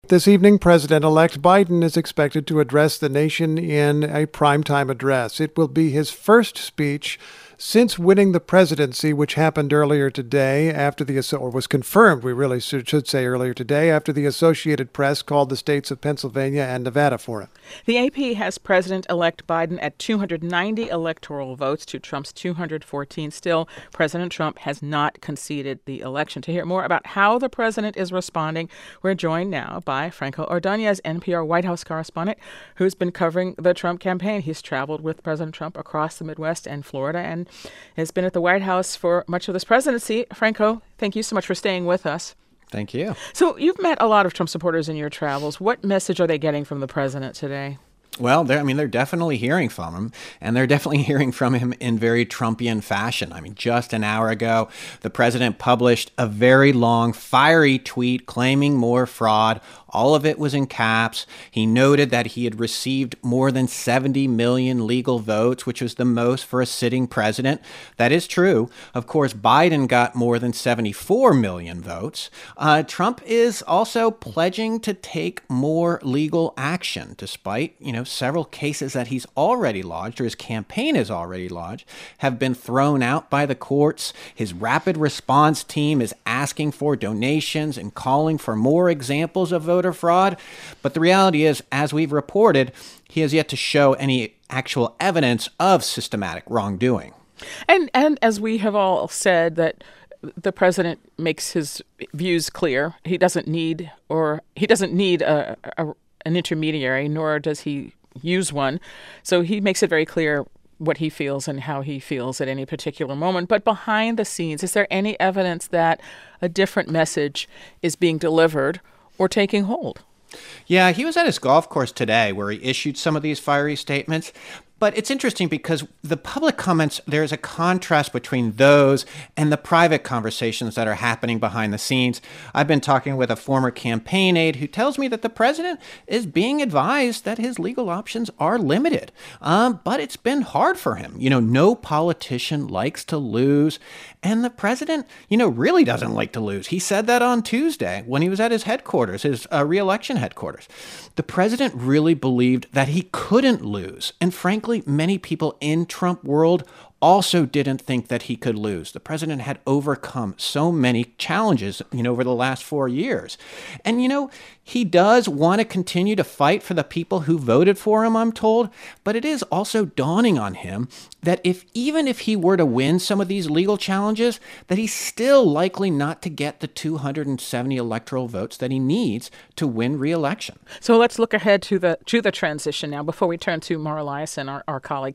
This evening, President-elect Biden is expected to address the nation in a primetime address. It will be his first speech since winning the presidency, which happened earlier today was confirmed, we really should say earlier today, after the Associated Press called the states of Pennsylvania and Nevada for it. The AP has President-elect Biden at 290 electoral votes to Trump's 214. Still, President Trump has not conceded the election. To hear more about how the president is responding, we're joined now by Franco Ordonez, NPR White House correspondent, who's been covering the Trump campaign. He's traveled with President Trump across the Midwest and Florida and has been at the White House for much of this presidency. Franco, thank you so much for staying with us. Thank you. So you've met a lot of Trump supporters in your travels. What message are they getting from the president today? Well, they're definitely hearing from him, and they're definitely hearing from him in very Trumpian fashion. Just an hour ago, the president published a very long, fiery tweet claiming more fraud. All of it was in caps. He noted that he had received more than 70 million legal votes, which was the most for a sitting president. That is true. Of course, Biden got more than 74 million votes. Trump is also pledging to take more legal action, despite, several cases that he's already lodged, or his campaign has already lodged, have been thrown out by the courts. His rapid response team is asking for donations and calling for more examples of voter fraud. But the reality is, as we've reported, he has yet to show any actual evidence of systematic wrongdoing. And as we have all said, that the president makes his views clear. He doesn't need an intermediary, nor does he use one. So he makes it very clear what he feels and how he feels at any particular moment. But behind the scenes, is there any evidence that a different message is being delivered or taking hold? Yeah, he was at his golf course today where he issued some of these fiery statements. But it's interesting because the public comments, there's a contrast between those and the private conversations that are happening behind the scenes. I've been talking with a former campaign aide who tells me that the president is being advised that his legal options are limited. But it's been hard for him. No politician likes to lose. And the president, really doesn't like to lose. He said that on Tuesday when he was at his headquarters, his re-election headquarters. The president really believed that he couldn't lose. And frankly, many people in Trump world also didn't think that he could lose. The president had overcome so many challenges, over the last 4 years. And, he does want to continue to fight for the people who voted for him, I'm told. But it is also dawning on him that even if he were to win some of these legal challenges, that he's still likely not to get the 270 electoral votes that he needs to win re-election. So let's look ahead to the transition now before we turn to Mara Liasson, our colleague.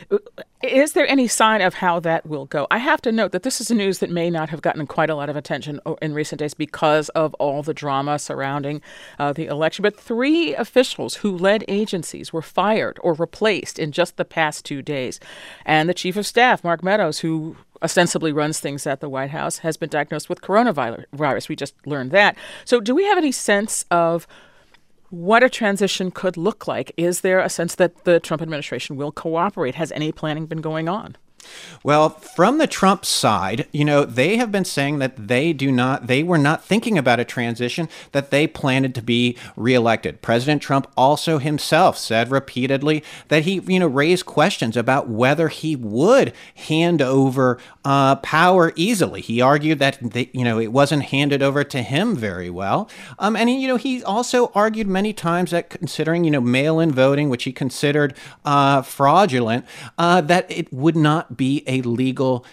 Is there any sign of how that will go? I have to note that this is news that may not have gotten quite a lot of attention in recent days because of all the drama surrounding the election. But 3 officials who led agencies were fired or replaced in just the past 2 days. And the chief of staff, Mark Meadows, who ostensibly runs things at the White House, has been diagnosed with coronavirus. We just learned that. So do we have any sense of what a transition could look like? Is there a sense that the Trump administration will cooperate? Has any planning been going on? Well, from the Trump side, they have been saying that they were not thinking about a transition, that they planned to be reelected. President Trump also himself said repeatedly that he, raised questions about whether he would hand over power easily. He argued that, it wasn't handed over to him very well. And he also argued many times that considering, mail-in voting, which he considered fraudulent, that it would not be a legal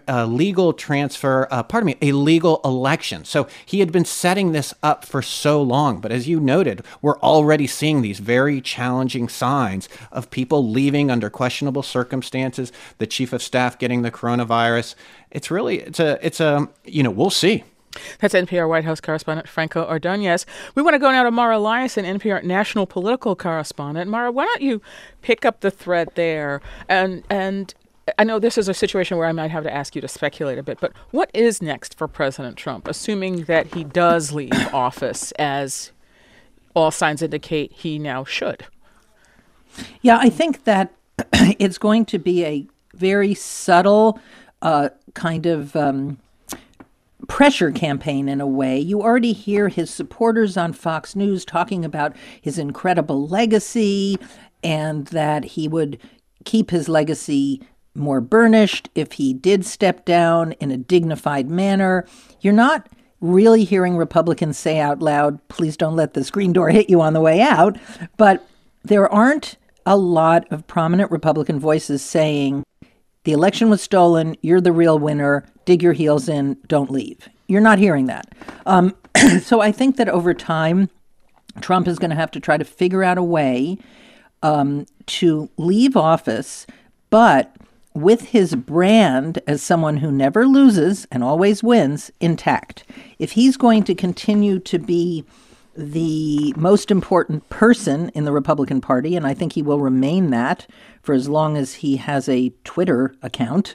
election. So he had been setting this up for so long. But as you noted, we're already seeing these very challenging signs of people leaving under questionable circumstances, the chief of staff getting the coronavirus. We'll see. That's NPR White House correspondent Franco Ordonez. We want to go now to Mara Liasson, NPR national political correspondent. Mara, why don't you pick up the thread there? And I know this is a situation where I might have to ask you to speculate a bit, but what is next for President Trump, assuming that he does leave office, as all signs indicate he now should? Yeah, I think that it's going to be a very subtle kind of pressure campaign in a way. You already hear his supporters on Fox News talking about his incredible legacy and that he would keep his legacy more burnished if he did step down in a dignified manner. You're not really hearing Republicans say out loud, please don't let the screen door hit you on the way out. But there aren't a lot of prominent Republican voices saying, the election was stolen, you're the real winner, dig your heels in, don't leave. You're not hearing that. So I think that over time, Trump is going to have to try to figure out a way to leave office, but with his brand as someone who never loses and always wins intact. If he's going to continue to be the most important person in the Republican Party, and I think he will remain that for as long as he has a Twitter account,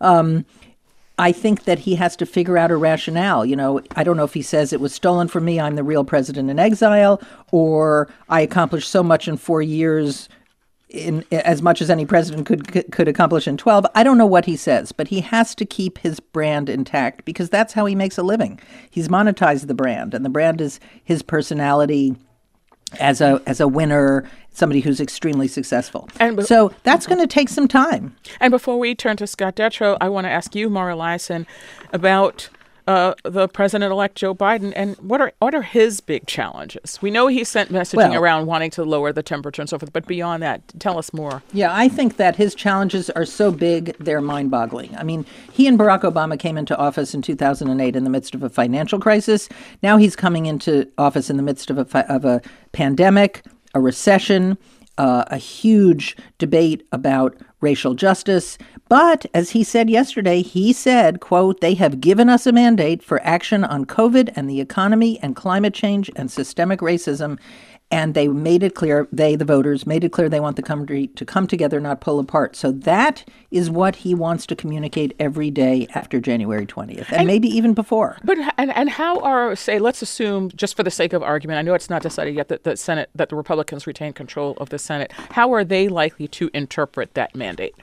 I think that he has to figure out a rationale. You know, I don't know if he says it was stolen from me, I'm the real president in exile, or I accomplished so much in 4 years, in as much as any president could accomplish in 12. I don't know what he says, but he has to keep his brand intact because that's how he makes a living. He's monetized the brand, and the brand is his personality as a winner, somebody who's extremely successful. So that's going to take some time. And before we turn to Scott Detrow, I want to ask you, Mara Liasson, about the president-elect Joe Biden, and what are his big challenges? We know he sent messaging around wanting to lower the temperature and so forth, but beyond that, tell us more. Yeah, I think that his challenges are so big, they're mind-boggling. I mean, he and Barack Obama came into office in 2008 in the midst of a financial crisis. Now he's coming into office in the midst of a pandemic, a recession, a huge debate about racial justice. But as he said yesterday, he said, quote, they have given us a mandate for action on COVID and the economy and climate change and systemic racism. And they made it clear, the voters, made it clear they want the country to come together, not pull apart. So that is what he wants to communicate every day after January 20th, and maybe even before. But and how are, say, let's assume, just for the sake of argument, I know it's not decided yet that the Republicans retain control of the Senate. How are they likely to interpret that mandate?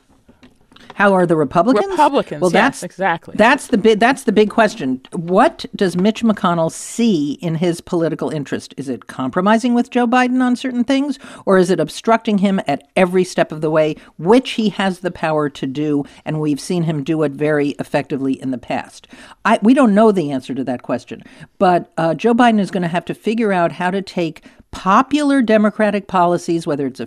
How are the Republicans? Well, yes, exactly. That's the big question. What does Mitch McConnell see in his political interest? Is it compromising with Joe Biden on certain things, or is it obstructing him at every step of the way, which he has the power to do, and we've seen him do it very effectively in the past? We don't know the answer to that question, but Joe Biden is going to have to figure out how to take popular Democratic policies, whether it's a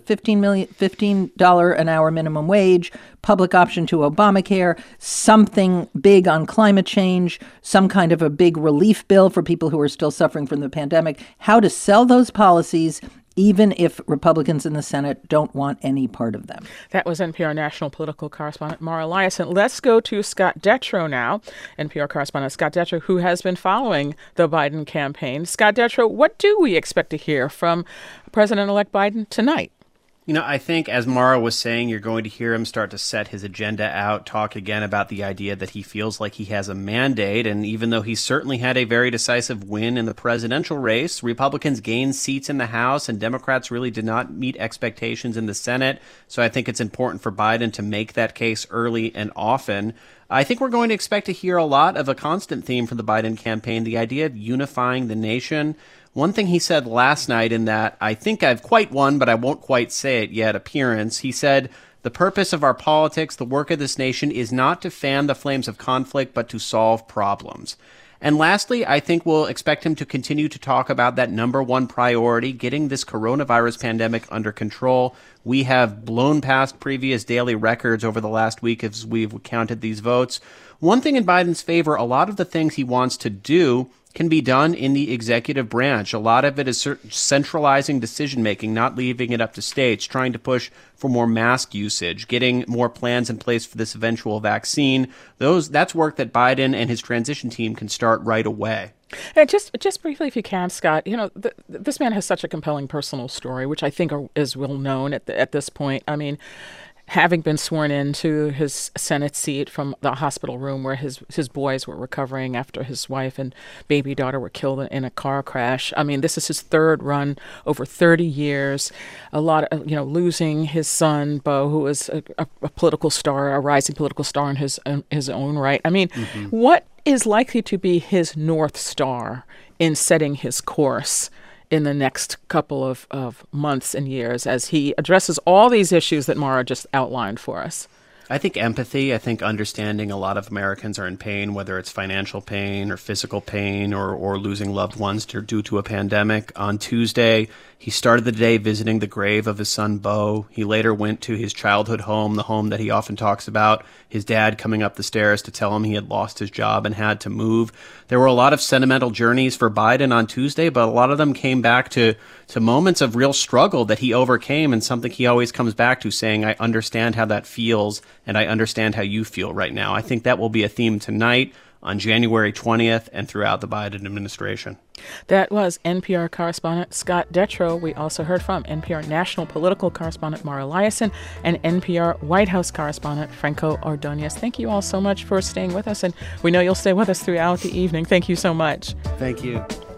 $15 an hour minimum wage, public option to Obamacare, something big on climate change, some kind of a big relief bill for people who are still suffering from the pandemic, how to sell those policies even if Republicans in the Senate don't want any part of them. That was NPR national political correspondent Mara Liasson. Let's go to Scott Detrow now, NPR correspondent Scott Detrow, who has been following the Biden campaign. Scott Detrow, what do we expect to hear from President-elect Biden tonight? You know, I think, as Mara was saying, you're going to hear him start to set his agenda out, talk again about the idea that he feels like he has a mandate. And even though he certainly had a very decisive win in the presidential race, Republicans gained seats in the House and Democrats really did not meet expectations in the Senate. So I think it's important for Biden to make that case early and often. I think we're going to expect to hear a lot of a constant theme from the Biden campaign, the idea of unifying the nation. One thing he said last night in that I think I've quite won, but I won't quite say it yet appearance, he said, the purpose of our politics, the work of this nation, is not to fan the flames of conflict, but to solve problems. And lastly, I think we'll expect him to continue to talk about that number one priority, getting this coronavirus pandemic under control. We have blown past previous daily records over the last week as we've counted these votes. One thing in Biden's favor, a lot of the things he wants to do can be done in the executive branch. A lot of it is centralizing decision-making, not leaving it up to states, trying to push for more mask usage, getting more plans in place for this eventual vaccine. That's work that Biden and his transition team can start right away. And just briefly, if you can, Scott, you know, this man has such a compelling personal story, which I think is well known at this point. I mean, having been sworn into his Senate seat from the hospital room where his boys were recovering after his wife and baby daughter were killed in a car crash. I mean, this is his third run over 30 years. A lot of, losing his son, Beau, who was a political star, a rising political star in his own right. I mean, what is likely to be his North Star in setting his course in the next couple of months and years as he addresses all these issues that Mara just outlined for us? I think empathy. I think understanding a lot of Americans are in pain, whether it's financial pain or physical pain or losing loved ones due to a pandemic. On Tuesday, he started the day visiting the grave of his son, Bo. He later went to his childhood home, the home that he often talks about, his dad coming up the stairs to tell him he had lost his job and had to move. There were a lot of sentimental journeys for Biden on Tuesday, but a lot of them came back to moments of real struggle that he overcame, and something he always comes back to, saying, I understand how that feels, and I understand how you feel right now. I think that will be a theme tonight, on January 20th, and throughout the Biden administration. That was NPR correspondent Scott Detrow. We also heard from NPR national political correspondent Mara Liasson and NPR White House correspondent Franco Ordonez. Thank you all so much for staying with us, and we know you'll stay with us throughout the evening. Thank you so much. Thank you.